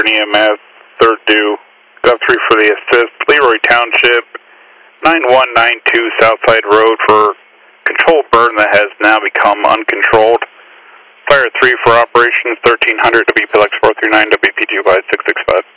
Western EMS, third due. Got 3 for the assist. Leroy Township, 9192 Southside Road for controlled burn that has now become uncontrolled. Fire 3 for operations 1300 WPLX 439 WPG by 665.